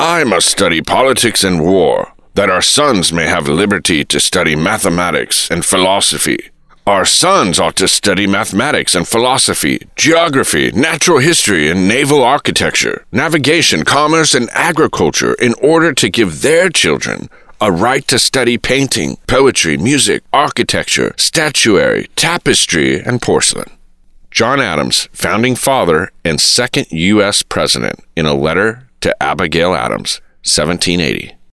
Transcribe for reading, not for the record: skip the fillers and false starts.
I must study politics and war, that our sons may have liberty to study mathematics and philosophy. Our sons ought to study mathematics and philosophy, geography, natural history, and naval architecture, navigation, commerce, and agriculture in order to give their children a right to study painting, poetry, music, architecture, statuary, tapestry, and porcelain. John Adams, founding father and second U.S. president, in a letter to Abigail Adams, 1780.